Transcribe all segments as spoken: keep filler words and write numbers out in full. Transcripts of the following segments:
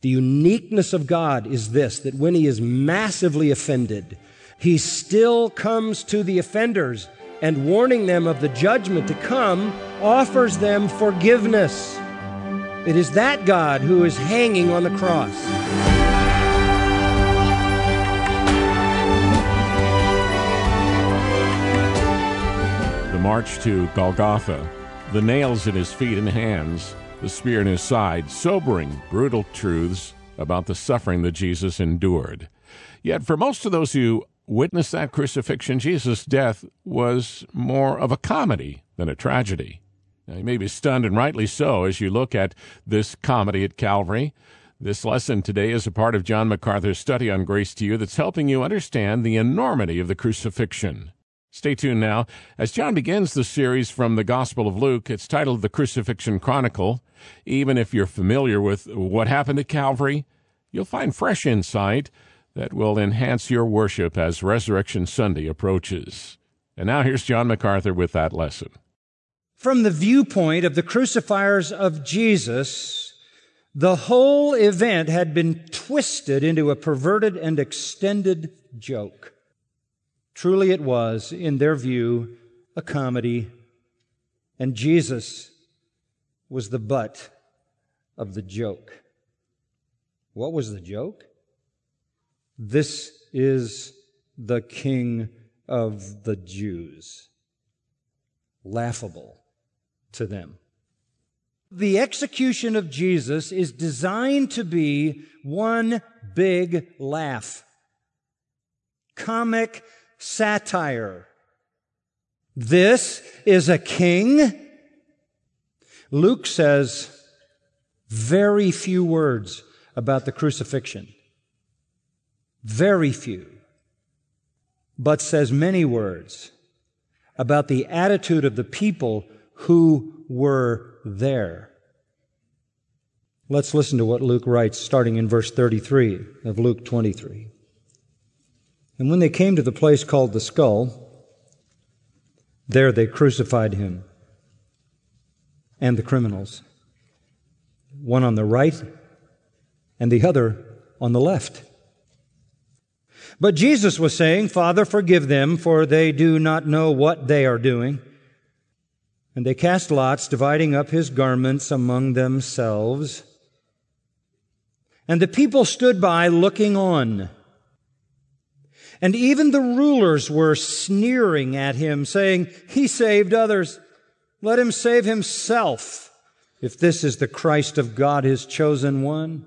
The uniqueness of God is this, that when He is massively offended, He still comes to the offenders and, warning them of the judgment to come, offers them forgiveness. It is that God who is hanging on the cross. The march to Golgotha, the nails in His feet and hands, the spear in His side, sobering, brutal truths about the suffering that Jesus endured. Yet for most of those who witnessed that crucifixion, Jesus' death was more of a comedy than a tragedy. Now, you may be stunned, and rightly so, as you look at this comedy at Calvary. This lesson today is a part of John MacArthur's study on Grace to You that's helping you understand the enormity of the crucifixion. Stay tuned now as John begins the series from the Gospel of Luke. It's titled The Crucifixion Chronicle. Even if you're familiar with what happened at Calvary, you'll find fresh insight that will enhance your worship as Resurrection Sunday approaches. And now here's John MacArthur with that lesson. From the viewpoint of the crucifiers of Jesus, the whole event had been twisted into a perverted and extended joke. Truly it was, in their view, a comedy, and Jesus was the butt of the joke. What was the joke? This is the King of the Jews. Laughable to them. The execution of Jesus is designed to be one big laugh. Comic satire. This is a king. Luke says very few words about the crucifixion. Very few. But says many words about the attitude of the people who were there. Let's listen to what Luke writes, starting in verse thirty-three of Luke twenty-three. And when they came to the place called the Skull, there they crucified Him and the criminals, one on the right and the other on the left. But Jesus was saying, Father, forgive them, for they do not know what they are doing. And they cast lots, dividing up His garments among themselves. And the people stood by looking on. And even the rulers were sneering at Him, saying, He saved others. Let Him save Himself, if this is the Christ of God, His chosen one.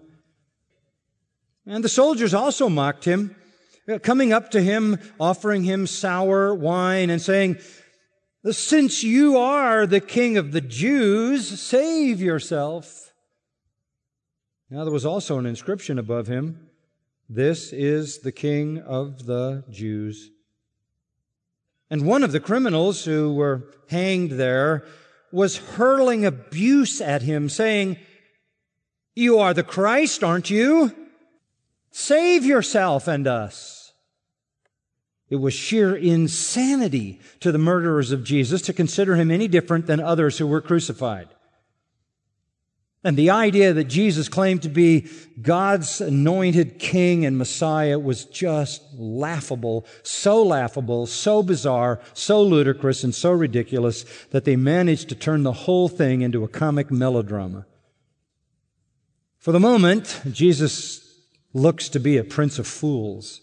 And the soldiers also mocked Him, coming up to Him, offering Him sour wine, and saying, Since you are the King of the Jews, save yourself. Now there was also an inscription above Him, This is the King of the Jews. And one of the criminals who were hanged there was hurling abuse at Him, saying, You are the Christ, aren't you? Save yourself and us. It was sheer insanity to the murderers of Jesus to consider Him any different than others who were crucified. And the idea that Jesus claimed to be God's anointed King and Messiah was just laughable, so laughable, so bizarre, so ludicrous, and so ridiculous that they managed to turn the whole thing into a comic melodrama. For the moment, Jesus looks to be a prince of fools.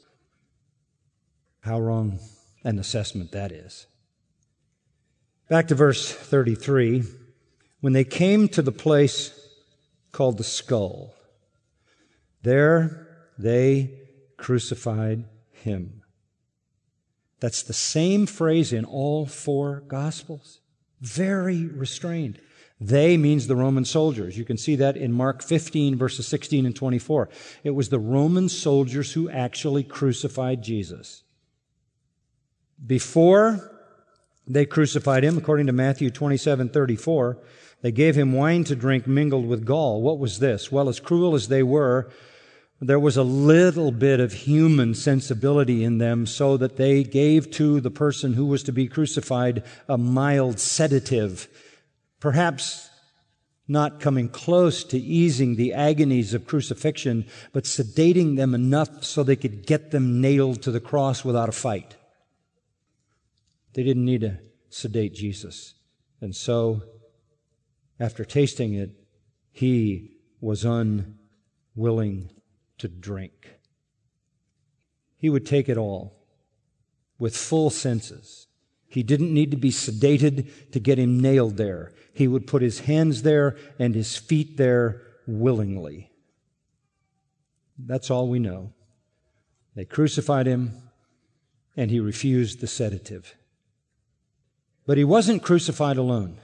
How wrong an assessment that is. Back to verse thirty-three. When they came to the place called the Skull, there they crucified Him. That's the same phrase in all four Gospels. Very restrained. They means the Roman soldiers. You can see that in Mark fifteen, verses sixteen and twenty-four. It was the Roman soldiers who actually crucified Jesus. Before they crucified Him, according to Matthew twenty-seven thirty-four, they gave Him wine to drink mingled with gall. What was this? Well, as cruel as they were, there was a little bit of human sensibility in them, so that they gave to the person who was to be crucified a mild sedative, perhaps not coming close to easing the agonies of crucifixion, but sedating them enough so they could get them nailed to the cross without a fight. They didn't need to sedate Jesus. And so, after tasting it, he was unwilling to drink. He would take it all with full senses. He didn't need to be sedated to get him nailed there. He would put his hands there and his feet there willingly. That's all we know. They crucified him, and he refused the sedative. But he wasn't crucified alone.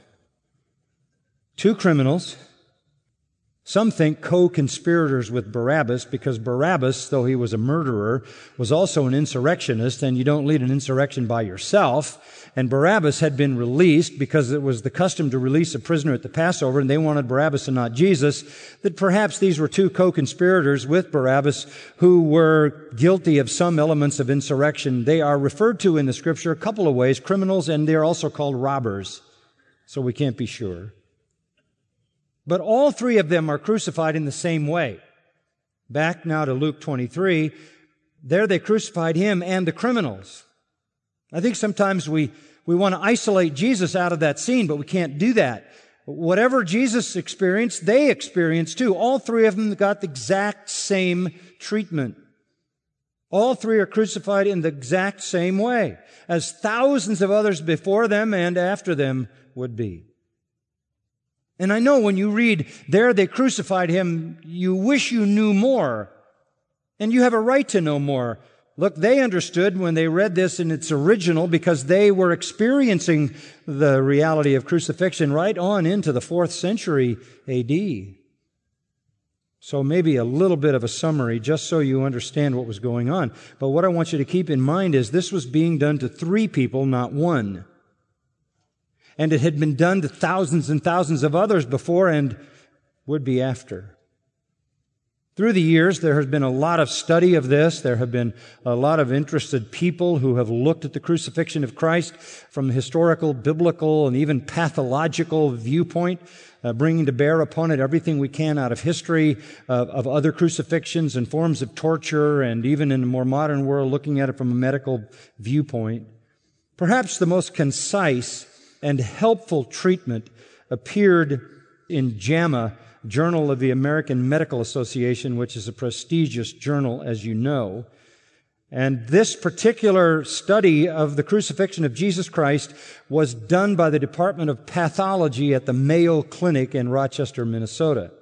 Two criminals, some think co-conspirators with Barabbas, because Barabbas, though he was a murderer, was also an insurrectionist, and you don't lead an insurrection by yourself. And Barabbas had been released because it was the custom to release a prisoner at the Passover, and they wanted Barabbas and not Jesus, that perhaps these were two co-conspirators with Barabbas who were guilty of some elements of insurrection. They are referred to in the Scripture a couple of ways, criminals, and they're also called robbers, so we can't be sure. But all three of them are crucified in the same way. Back now to Luke twenty-three, there they crucified him and the criminals. I think sometimes we, we want to isolate Jesus out of that scene, but we can't do that. Whatever Jesus experienced, they experienced too. All three of them got the exact same treatment. All three are crucified in the exact same way, as thousands of others before them and after them would be. And I know when you read, there they crucified him, you wish you knew more. And you have a right to know more. Look, they understood when they read this in its original because they were experiencing the reality of crucifixion right on into the fourth century A D. So maybe a little bit of a summary just so you understand what was going on. But what I want you to keep in mind is this was being done to three people, not one. And it had been done to thousands and thousands of others before and would be after. Through the years, there has been a lot of study of this. There have been a lot of interested people who have looked at the crucifixion of Christ from the historical, biblical, and even pathological viewpoint, uh, bringing to bear upon it everything we can out of history uh, of other crucifixions and forms of torture, and even in the more modern world, looking at it from a medical viewpoint. Perhaps the most concise and helpful treatment appeared in JAMA, Journal of the American Medical Association, which is a prestigious journal, as you know. And this particular study of the crucifixion of Jesus Christ was done by the Department of Pathology at the Mayo Clinic in Rochester, Minnesota.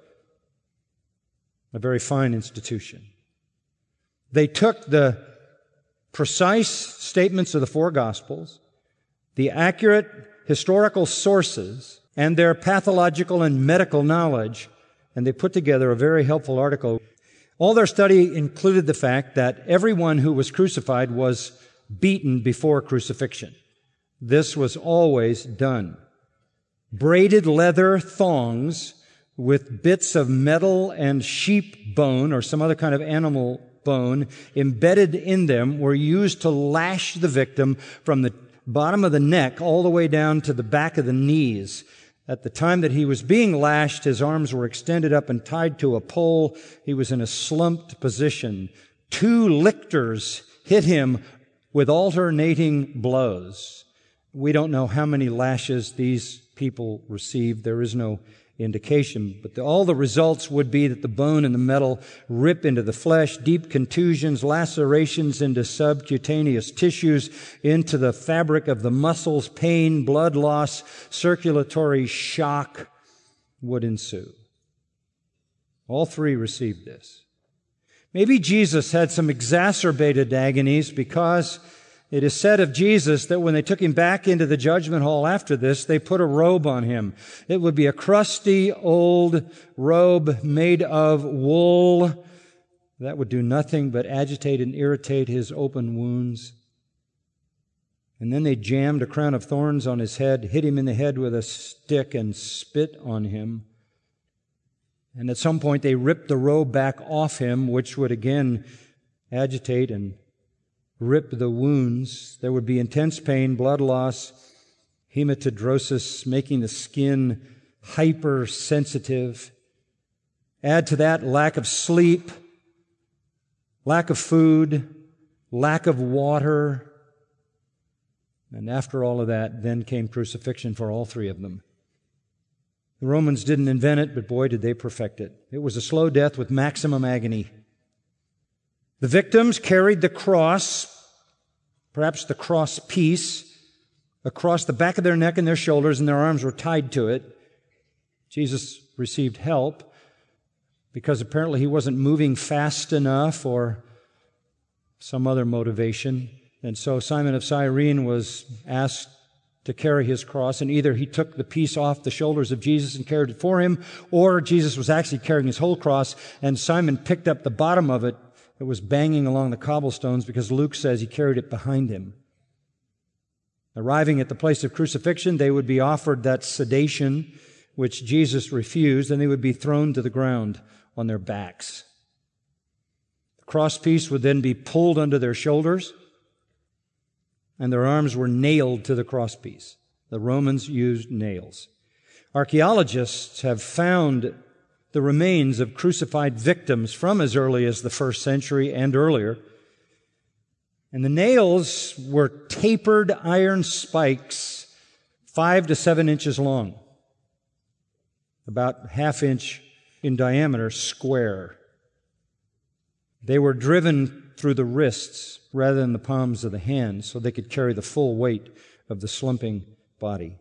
A very fine institution. They took the precise statements of the four Gospels, the accurate historical sources, and their pathological and medical knowledge, and they put together a very helpful article. All their study included the fact that everyone who was crucified was beaten before crucifixion. This was always done. Braided leather thongs with bits of metal and sheep bone or some other kind of animal bone embedded in them were used to lash the victim from the bottom of the neck all the way down to the back of the knees. At the time that he was being lashed, his arms were extended up and tied to a pole. He was in a slumped position. Two lictors hit him with alternating blows. We don't know how many lashes these people received. There is no indication. But the, all the results would be that the bone and the metal rip into the flesh, deep contusions, lacerations into subcutaneous tissues, into the fabric of the muscles, pain, blood loss, circulatory shock would ensue. All three received this. Maybe Jesus had some exacerbated agonies because it is said of Jesus that when they took him back into the judgment hall after this, they put a robe on him. It would be a crusty old robe made of wool that would do nothing but agitate and irritate his open wounds. And then they jammed a crown of thorns on his head, hit him in the head with a stick, and spit on him. And at some point they ripped the robe back off him, which would again agitate and rip the wounds. There would be intense pain, blood loss, hematidrosis, making the skin hypersensitive. Add to that lack of sleep, lack of food, lack of water. And after all of that, then came crucifixion for all three of them. The Romans didn't invent it, but boy, did they perfect it. It was a slow death with maximum agony. The victims carried the cross, perhaps the cross piece, across the back of their neck and their shoulders, and their arms were tied to it. Jesus received help because apparently he wasn't moving fast enough or some other motivation. And so Simon of Cyrene was asked to carry his cross, and either he took the piece off the shoulders of Jesus and carried it for him, or Jesus was actually carrying his whole cross, and Simon picked up the bottom of it that was banging along the cobblestones because Luke says he carried it behind him. Arriving at the place of crucifixion, they would be offered that sedation, which Jesus refused, and they would be thrown to the ground on their backs. The crosspiece would then be pulled under their shoulders, and their arms were nailed to the crosspiece. The Romans used nails. Archaeologists have found the remains of crucified victims from as early as the first century and earlier. And the nails were tapered iron spikes, five to seven inches long, about half inch in diameter, square. They were driven through the wrists rather than the palms of the hands so they could carry the full weight of the slumping body.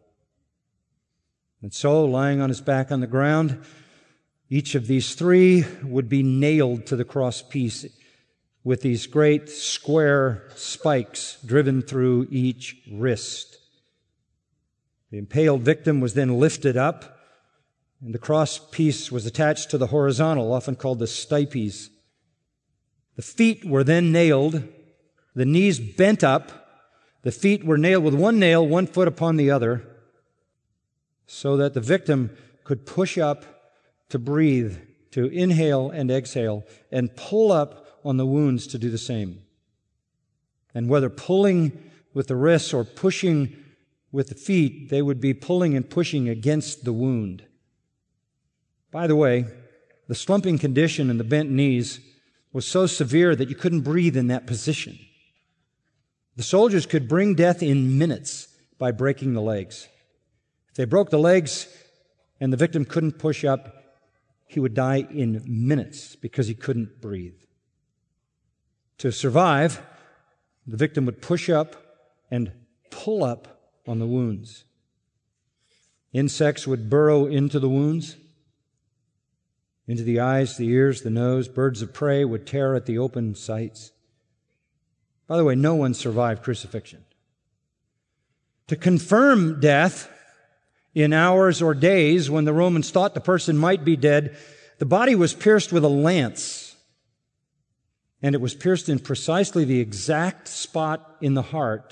And so, lying on his back on the ground, each of these three would be nailed to the crosspiece with these great square spikes driven through each wrist. The impaled victim was then lifted up, and the crosspiece was attached to the horizontal, often called the stipes. The feet were then nailed, the knees bent up, the feet were nailed with one nail, one foot upon the other, so that the victim could push up to breathe, to inhale and exhale, and pull up on the wounds to do the same. And whether pulling with the wrists or pushing with the feet, they would be pulling and pushing against the wound. By the way, the slumping condition and the bent knees was so severe that you couldn't breathe in that position. The soldiers could bring death in minutes by breaking the legs. If they broke the legs and the victim couldn't push up, he would die in minutes because he couldn't breathe. To survive, the victim would push up and pull up on the wounds. Insects would burrow into the wounds, into the eyes, the ears, the nose. Birds of prey would tear at the open sites. By the way, no one survived crucifixion. To confirm death in hours or days when the Romans thought the person might be dead, the body was pierced with a lance, and it was pierced in precisely the exact spot in the heart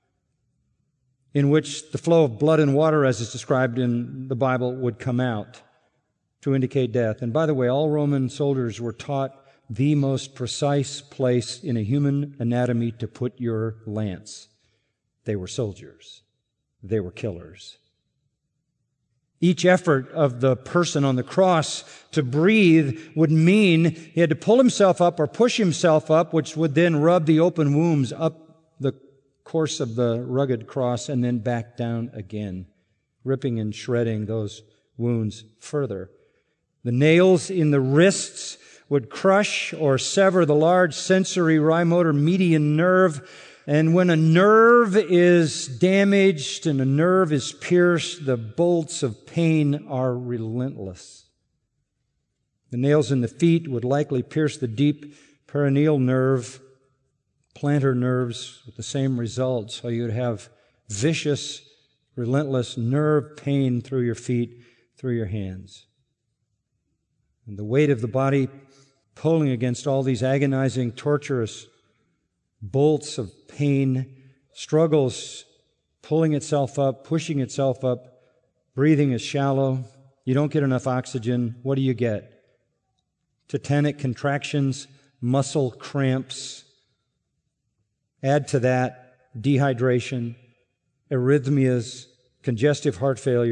in which the flow of blood and water, as is described in the Bible, would come out to indicate death. And by the way, all Roman soldiers were taught the most precise place in a human anatomy to put your lance. They were soldiers. They were killers. Each effort of the person on the cross to breathe would mean he had to pull himself up or push himself up, which would then rub the open wounds up the course of the rugged cross and then back down again, ripping and shredding those wounds further. The nails in the wrists would crush or sever the large sensory rimotor median nerve. And when a nerve is damaged and a nerve is pierced, the bolts of pain are relentless. The nails in the feet would likely pierce the deep perineal nerve, plantar nerves, with the same result. So you'd have vicious, relentless nerve pain through your feet, through your hands. And the weight of the body pulling against all these agonizing, torturous bolts of pain, struggles, pulling itself up, pushing itself up, breathing is shallow. You don't get enough oxygen. What do you get? Tetanic contractions, muscle cramps. Add to that dehydration, arrhythmias, congestive heart failure,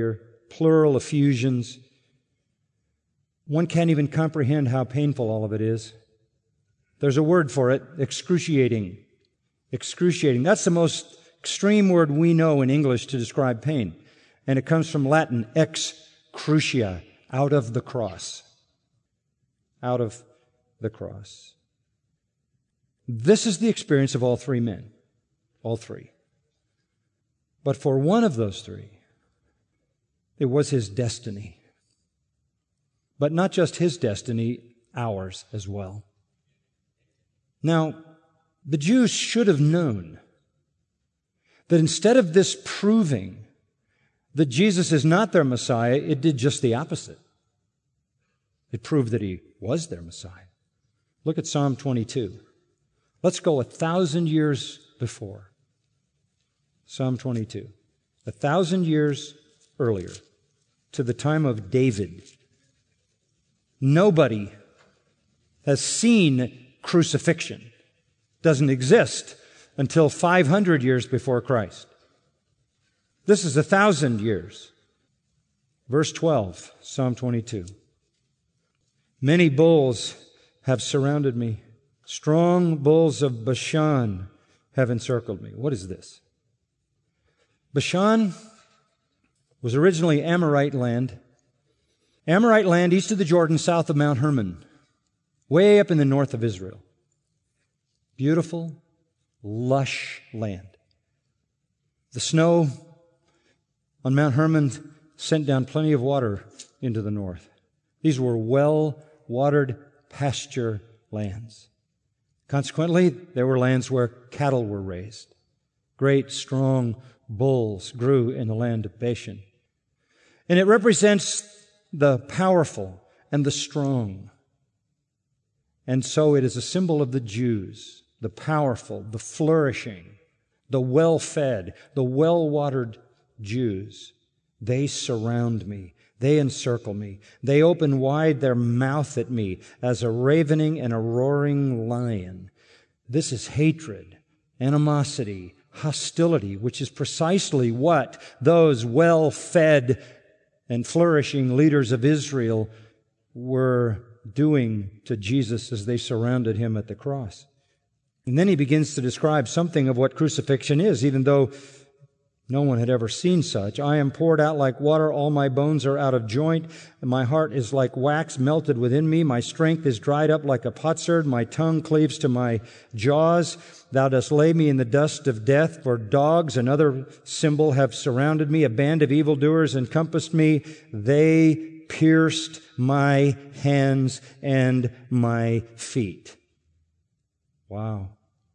plural effusions. One can't even comprehend how painful all of it is. There's a word for it, excruciating. Excruciating. That's the most extreme word we know in English to describe pain. And it comes from Latin, ex crucia, out of the cross. Out of the cross. This is the experience of all three men. All three. But for one of those three, it was his destiny. But not just his destiny, ours as well. Now, the Jews should have known that instead of this proving that Jesus is not their Messiah, it did just the opposite. It proved that he was their Messiah. Look at Psalm twenty-two. Let's go a thousand years before. Psalm twenty-two. A thousand years earlier, to the time of David. Nobody has seen crucifixion. Doesn't exist until five hundred years before Christ. This is a thousand years. Verse twelve, Psalm twenty-two. Many bulls have surrounded me. Strong bulls of Bashan have encircled me. What is this? Bashan was originally Amorite land. Amorite land east of the Jordan, south of Mount Hermon, way up in the north of Israel. Beautiful, lush land. The snow on Mount Hermon sent down plenty of water into the north. These were well-watered pasture lands. Consequently, there were lands where cattle were raised. Great, strong bulls grew in the land of Bashan. And it represents the powerful and the strong. And so it is a symbol of the Jews, the powerful, the flourishing, the well-fed, the well-watered Jews. They surround me. They encircle me. They open wide their mouth at me as a ravening and a roaring lion. This is hatred, animosity, hostility, which is precisely what those well-fed and flourishing leaders of Israel were doing to Jesus as they surrounded him at the cross. And then he begins to describe something of what crucifixion is, even though no one had ever seen such. I am poured out like water. All my bones are out of joint. And my heart is like wax melted within me. My strength is dried up like a potsherd. My tongue cleaves to my jaws. Thou dost lay me in the dust of death. For dogs, another symbol, have surrounded me. A band of evildoers encompassed me. They pierced my hands and my feet. Wow.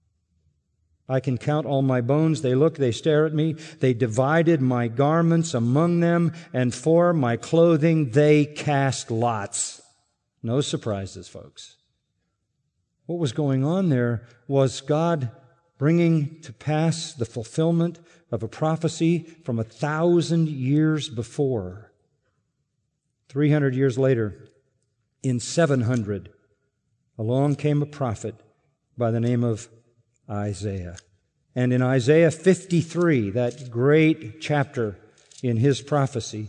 I can count all my bones. They look, they stare at me. They divided my garments among them, and for my clothing they cast lots. No surprises, folks. What was going on there was God bringing to pass the fulfillment of a prophecy from a thousand years before. Three hundred years later, in seven hundred, along came a prophet by the name of Isaiah. And in Isaiah fifty-three, that great chapter in his prophecy,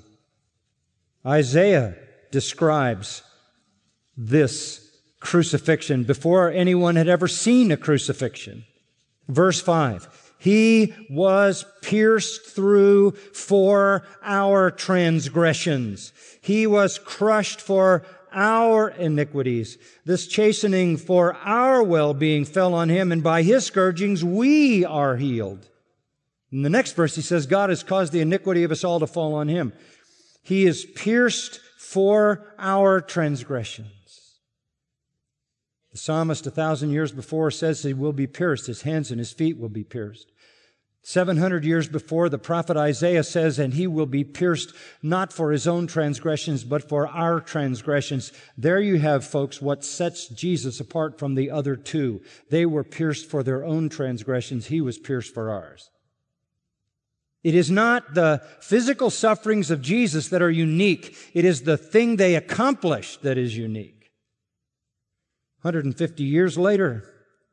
Isaiah describes this crucifixion before anyone had ever seen a crucifixion. Verse five, He was pierced through for our transgressions. He was crushed for our iniquities. This chastening for our well-being fell on him, and by his scourgings we are healed. In the next verse he says, God has caused the iniquity of us all to fall on him. He is pierced for our transgressions. The psalmist a thousand years before says he will be pierced. His hands and his feet will be pierced. Seven hundred years before, the prophet Isaiah says, and he will be pierced not for his own transgressions, but for our transgressions. There you have, folks, what sets Jesus apart from the other two. They were pierced for their own transgressions. He was pierced for ours. It is not the physical sufferings of Jesus that are unique. It is the thing they accomplished that is unique. one hundred fifty years later,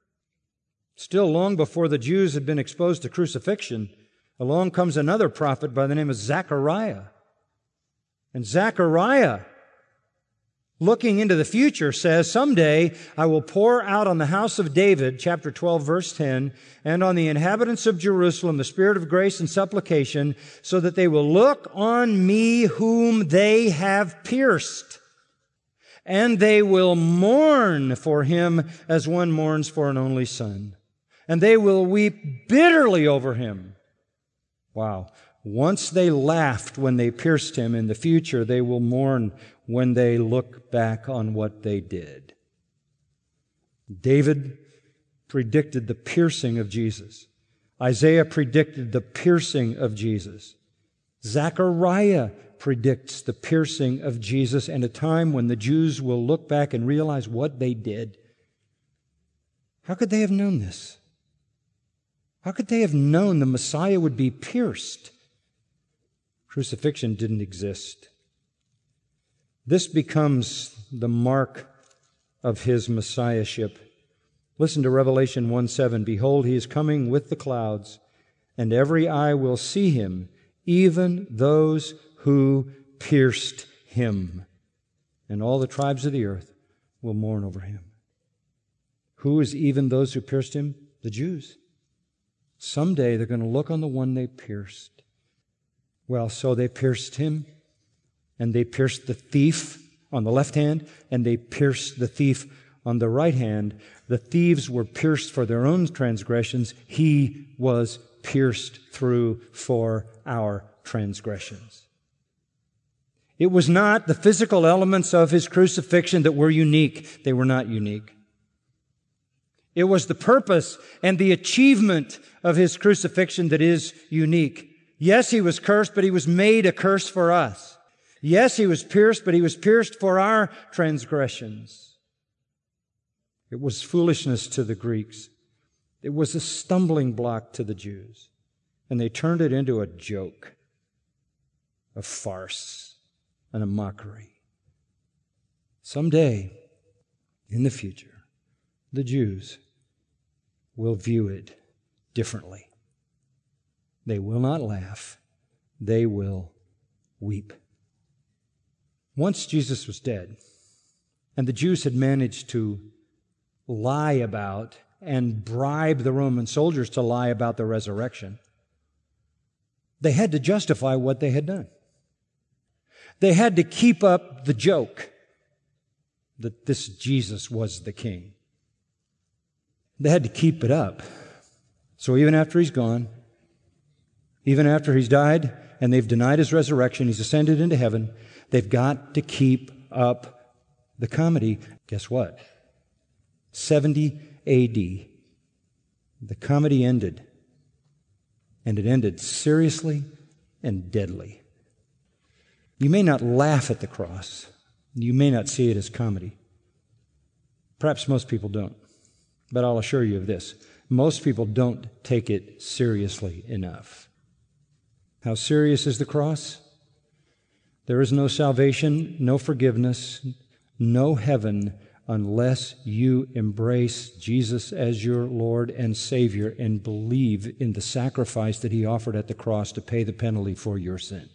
still long before the Jews had been exposed to crucifixion, along comes another prophet by the name of Zechariah. And Zechariah, looking into the future, says, someday I will pour out on the house of David, chapter twelve, verse ten, and on the inhabitants of Jerusalem the spirit of grace and supplication, so that they will look on me whom they have pierced. And they will mourn for him as one mourns for an only son. And they will weep bitterly over him. Wow. Once they laughed when they pierced him, in the future they will mourn when they look back on what they did. David predicted the piercing of Jesus. Isaiah predicted the piercing of Jesus. Zechariah predicts the piercing of Jesus and a time when the Jews will look back and realize what they did. How could they have known this? How could they have known the Messiah would be pierced? Crucifixion didn't exist. This becomes the mark of his messiahship. Listen to Revelation one seven. Behold, he is coming with the clouds, and every eye will see him, even those who pierced him. And all the tribes of the earth will mourn over him. Who is even those who pierced him? The Jews. Someday they're going to look on the one they pierced. Well, so they pierced him, and they pierced the thief on the left hand, and they pierced the thief on the right hand. The thieves were pierced for their own transgressions. He was pierced through for our transgressions. It was not the physical elements of his crucifixion that were unique. They were not unique. It was the purpose and the achievement of his crucifixion that is unique. Yes, he was cursed, but he was made a curse for us. Yes, he was pierced, but he was pierced for our transgressions. It was foolishness to the Greeks. It was a stumbling block to the Jews. And they turned it into a joke, a farce, and a mockery. Someday, in the future, the Jews will view it differently. They will not laugh. They will weep. Once Jesus was dead, and the Jews had managed to lie about and bribe the Roman soldiers to lie about the resurrection, they had to justify what they had done. They had to keep up the joke that this Jesus was the king. They had to keep it up. So even after he's gone, even after he's died and they've denied his resurrection, he's ascended into heaven, they've got to keep up the comedy. Guess what? seventy A D, the comedy ended. And it ended seriously and deadly. You may not laugh at the cross. You may not see it as comedy. Perhaps most people don't. But I'll assure you of this. Most people don't take it seriously enough. How serious is the cross? There is no salvation, no forgiveness, no heaven unless you embrace Jesus as your Lord and Savior and believe in the sacrifice that He offered at the cross to pay the penalty for your sin.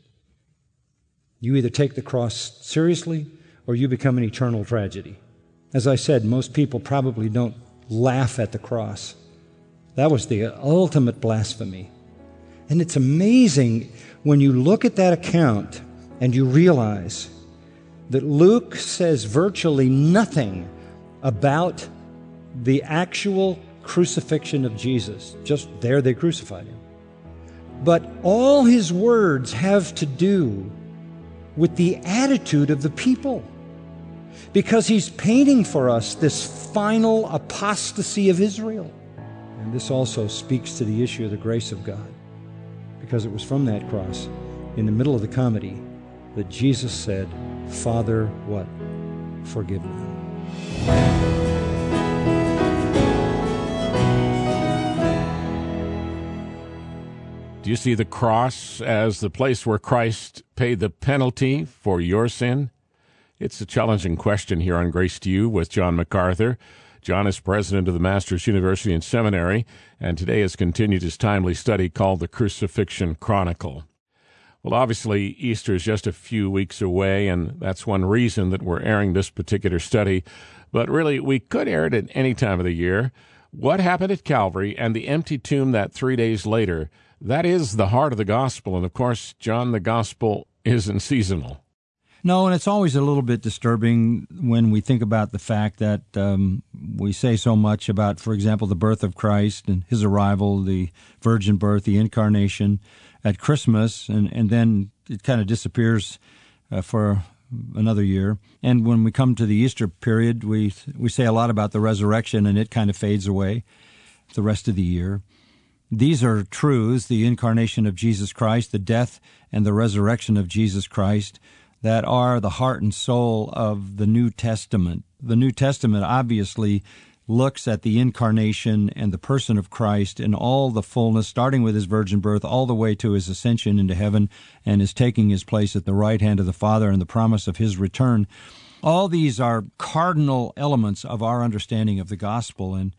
You either take the cross seriously or you become an eternal tragedy. As I said, most people probably don't laugh at the cross. That was the ultimate blasphemy. And it's amazing when you look at that account and you realize that Luke says virtually nothing about the actual crucifixion of Jesus. Just there they crucified him. But all his words have to do with the attitude of the people. Because he's painting for us this final apostasy of Israel. And this also speaks to the issue of the grace of God. Because it was from that cross, in the middle of the comedy, that Jesus said, Father, what? Forgive them. Do you see the cross as the place where Christ paid the penalty for your sin? It's a challenging question here on Grace to You with John MacArthur. John is president of the Masters University and Seminary, and today has continued his timely study called The Crucifixion Chronicle. Well, obviously, Easter is just a few weeks away, and that's one reason that we're airing this particular study. But really, we could air it at any time of the year. What happened at Calvary and the empty tomb that three days later, that is the heart of the gospel. And of course, John, the gospel isn't seasonal. No, and it's always a little bit disturbing when we think about the fact that um, we say so much about, for example, the birth of Christ and his arrival, the virgin birth, the incarnation at Christmas, and, and then it kind of disappears uh, for another year. And when we come to the Easter period, we we say a lot about the resurrection, and it kind of fades away the rest of the year. These are truths, the incarnation of Jesus Christ, the death and the resurrection of Jesus Christ, that are the heart and soul of the New Testament. The New Testament obviously looks at the incarnation and the person of Christ in all the fullness, starting with his virgin birth all the way to his ascension into heaven and his taking his place at the right hand of the Father and the promise of his return. All these are cardinal elements of our understanding of the gospel, and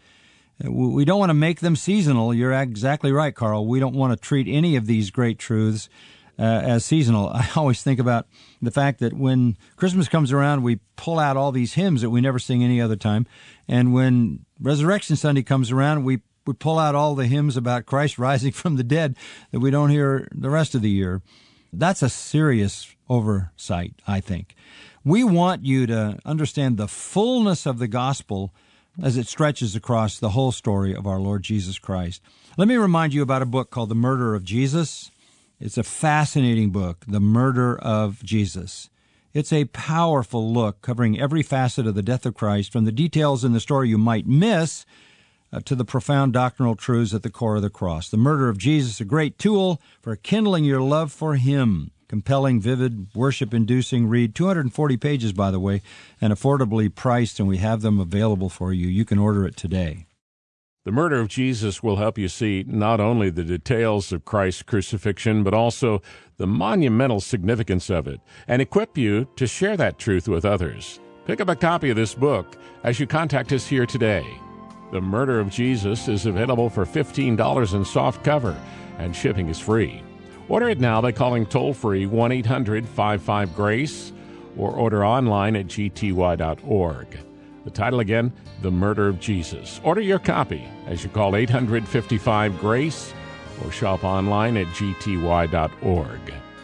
we don't want to make them seasonal. You're exactly right, Carl. We don't want to treat any of these great truths Uh, as seasonal. I always think about the fact that when Christmas comes around, we pull out all these hymns that we never sing any other time. And when Resurrection Sunday comes around, we, we pull out all the hymns about Christ rising from the dead that we don't hear the rest of the year. That's a serious oversight, I think. We want you to understand the fullness of the gospel as it stretches across the whole story of our Lord Jesus Christ. Let me remind you about a book called The Murder of Jesus. It's a fascinating book, The Murder of Jesus. It's a powerful look covering every facet of the death of Christ, from the details in the story you might miss uh, to the profound doctrinal truths at the core of the cross. The Murder of Jesus, a great tool for kindling your love for him. Compelling, vivid, worship-inducing read. two hundred forty pages, by the way, and affordably priced, and we have them available for you. You can order it today. The Murder of Jesus will help you see not only the details of Christ's crucifixion, but also the monumental significance of it, and equip you to share that truth with others. Pick up a copy of this book as you contact us here today. The Murder of Jesus is available for fifteen dollars in soft cover, and shipping is free. Order it now by calling toll-free one eight hundred five five GRACE or order online at g t y dot org. The title again, The Murder of Jesus. Order your copy as you call eight hundred fifty-five GRACE or shop online at g t y dot org.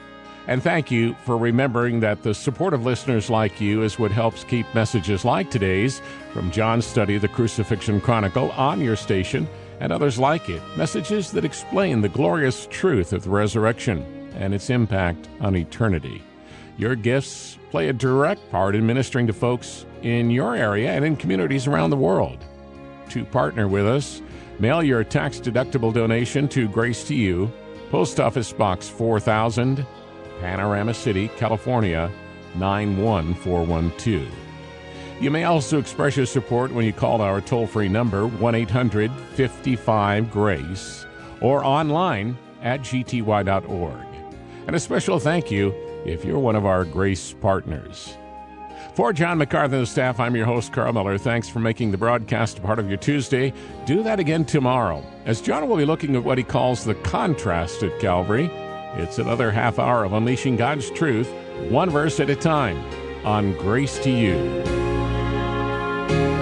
And thank you for remembering that the support of listeners like you is what helps keep messages like today's from John's study, The Crucifixion Chronicle, on your station and others like it. Messages that explain the glorious truth of the resurrection and its impact on eternity. Your gifts play a direct part in ministering to folks in your area and in communities around the world. To partner with us, mail your tax-deductible donation to Grace to You, Post Office Box four thousand, Panorama City, California, nine one four one two. You may also express your support when you call our toll-free number, one eight hundred fifty-five GRACE, or online at g t y dot org. And a special thank you if you're one of our Grace partners. For John MacArthur and the staff, I'm your host, Carl Miller. Thanks for making the broadcast a part of your Tuesday. Do that again tomorrow, as John will be looking at what he calls the contrast at Calvary. It's another half hour of unleashing God's truth, one verse at a time, on Grace to You.